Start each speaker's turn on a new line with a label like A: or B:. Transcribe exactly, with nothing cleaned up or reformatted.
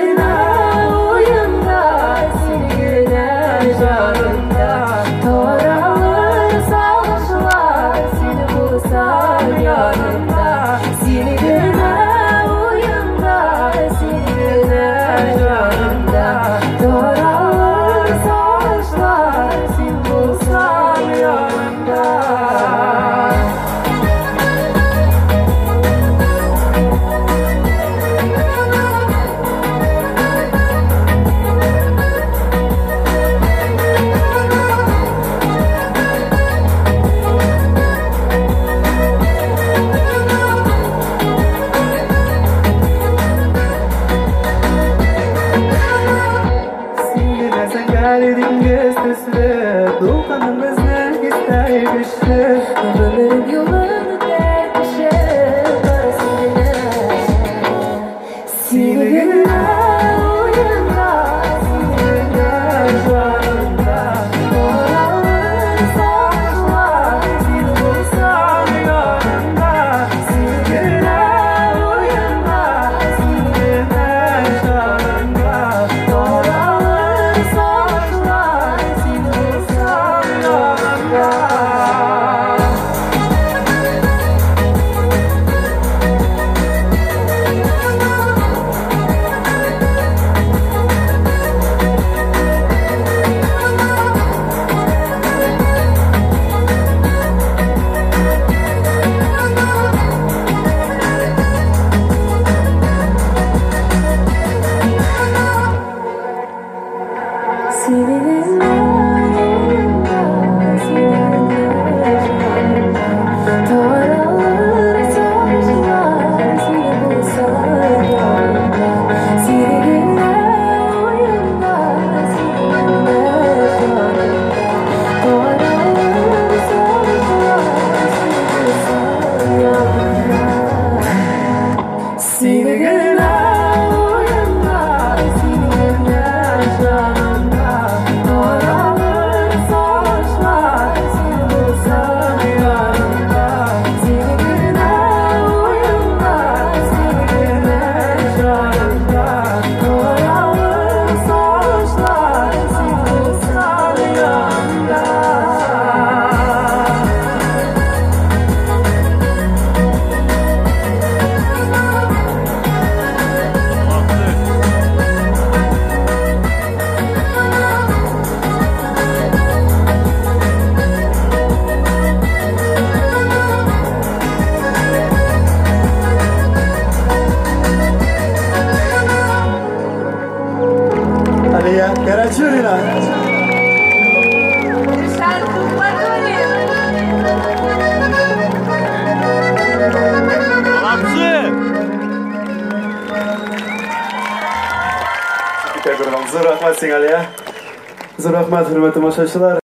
A: gülene oyunda, seni gülene canımda. Toralı savaşlar seni bulsam yanımda. Seni gülene oyunda, seni gülene canımda. Toralı savaşlar seni bulsam yanımda.
B: Geldiniz üstüne, dokunumuzdan ister güçlü.
A: Ömrüm yolunu dertleşir, arasında. Seni gülene oyunda, seni gülene canımda. Toralı savaşlar seni bulsam yanımda. Seni gülene oyunda, seni gülene canımda. Toralı savaşlar seni bulsam yanımda. Seni gülene oyunda, seni gülene canımda. Toralı savaşlar seni bulsam yanımda. Seni gülene oyunda, seni gülene canımda. Toralı savaşlar seni bulsam yanımda.
B: Aliya, Karachurina. Zo'r rahmat senga Aliya. Zo'r rahmat hurmatli tomoshabinlar.